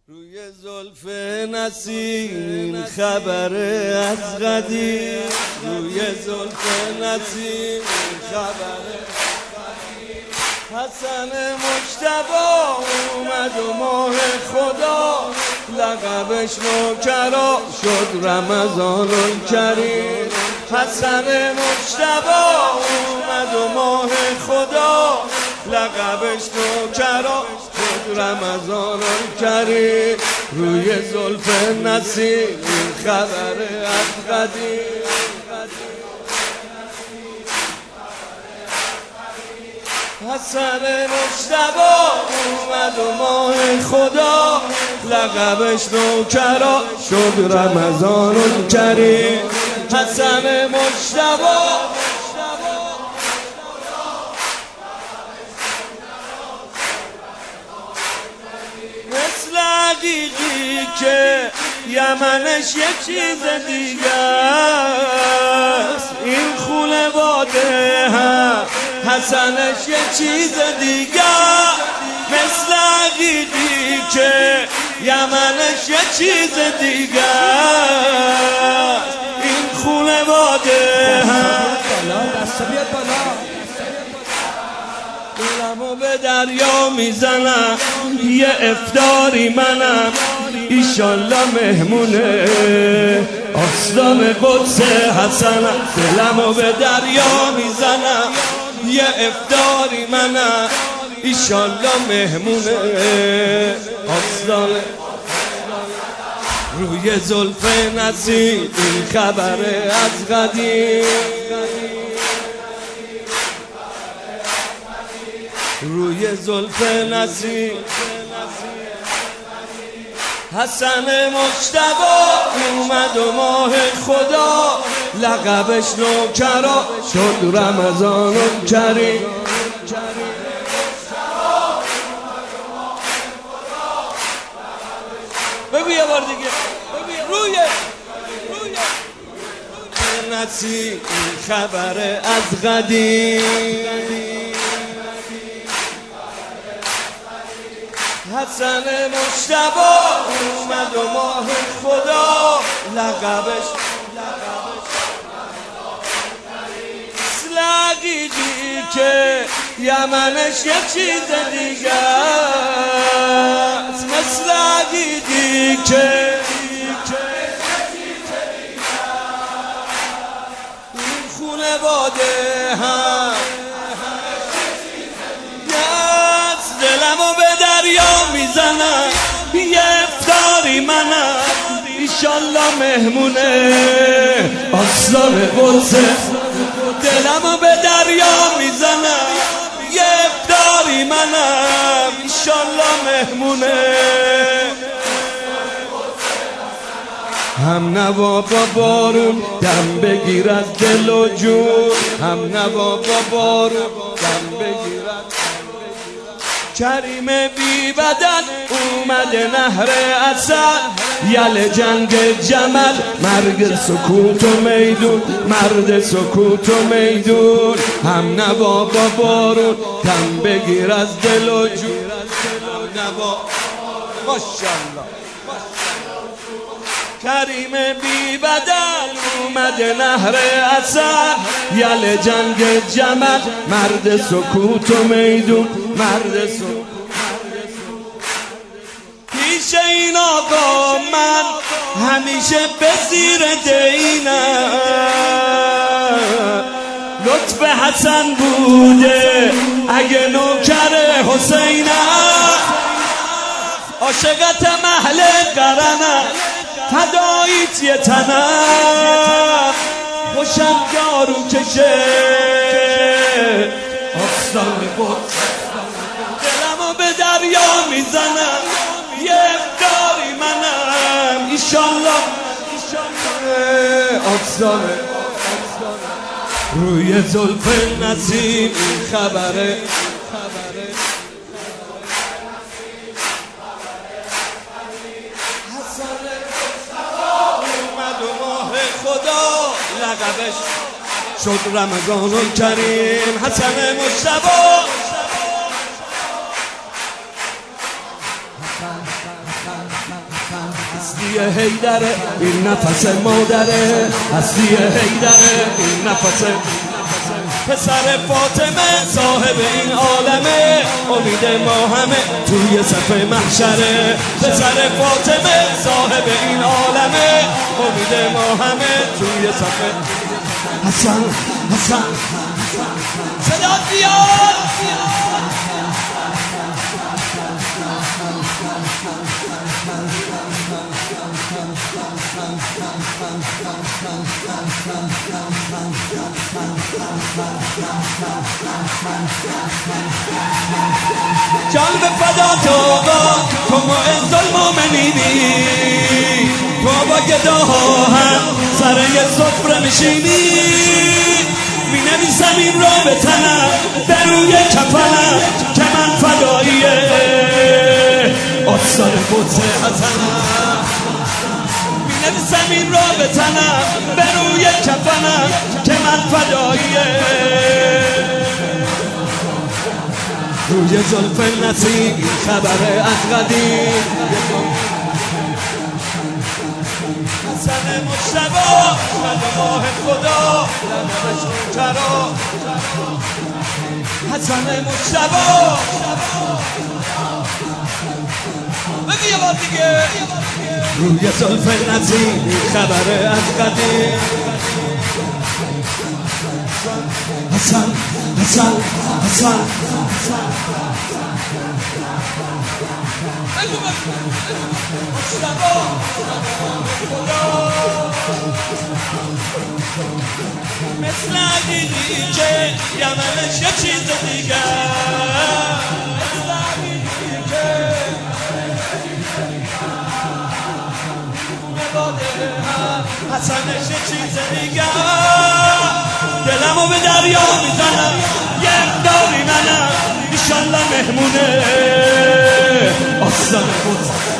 روی زلف نسیم خبر از قدیم، روی زلف نسیم خبر حسن مجتبی اومد و ماه خدا لقبش نوکرا شد رمضان الکریم. حسن مجتبی اومد و ماه خدا لقبش نوکرا شد رمضان الکریم. روی زلف نسیم خبر از قدیم، حسن مجتبی اومد و ماه خدا لقبش نوکرا شد رمضان الکریم. حسن مجتبی مثل عقیقی که یمنش یه چیز دیگه است، این خونه باده هم حسنش یه چیز دیگه. مثل عقیقی که یمنش یه چیز دیگه است، این خونه باده هم دلمو به دریا میزنم یه افطاری منم ایشالله مهمونه آستان قدس حسنم. دلمو به دریا میزنم یه افطاری منم ایشالله مهمونه آستان. روی زلف نسیم این خبره از قدیم، روی زلف نسیم حسن مجتبی اومد و ماه خدا لقبش نوکرا شد رمضان الکریم. بگو یه بار دیگه، روی نسیم خبر از قدیم، حسن مجتبی اومد و ماه خدا لقبش مثل عقیقی که یمنش یه چیز دیگه است. مثل عقیقی که این خونه باده هم دلمو به دریا میزنم یه افطاری منم ایشالله مهمونه آستان قدس. دلمو به دریا میزنم یه افطاری منم ایشالله مهمونه هم نوا با بارون دم بگیر از دل و جون، هم نوا با بارون دم بگیر از کریم بی بدن اومده نهر عسل یل جنگ جمل مرگ سکوت و میدون مرد سکوت و میدون. هم نوا با بارون دم بگیر از دل و جون، نوا ماشاءالله کریم بی بدن اومده نهر عسل یل جنگ جمل مرد سکوت و میدون مرد سکوت. پیش این آقا من همیشه به زیر دینم لطف حسن بوده اگه نوکر حسینم عاشقت محل قرنم فداییت یه تنم خوشم یارو کشه آستان قدس. دلمو به دریا میزنم یه افطاری منم ایشالله آستان. روی زلف نسیم خبره خدا لقبش شد رمضان الکریم. حسن مجتبی هستی حیدره این نفس مادره، هستی حیدره این نفس پسر فاطمه صاحب این عالمه، امید ما همه توی صف محشره. پسر فاطمه صاحب این عالمه، امید ما همه توی صف. حسن حسن صدا بیاد. جان به فدا تو معز المؤمنینی، تو با گداها هم سر یک سفره میشینی. می نویسم این را به تنم به روی کفنم که من فداییه آثار قدس حسنم. می نویسم این را به تنم به روی کفنم که من فداییه روی زلف نسیم خبر از قدیم. حسن مجتبی شد ماه خدا لنبش چرا. حسن مجتبی بگی یه بار دیگه. روی زلف نسیم خبر از قدیم. حسن حسن حسن مثل عقیقی که یمنش یه چیز دیگه، مثل عقیقی که نباده حسنش یه چیز دیگه. دلمو به دریا میزنم یک داری منم ایشالله مهمونه آستان بود.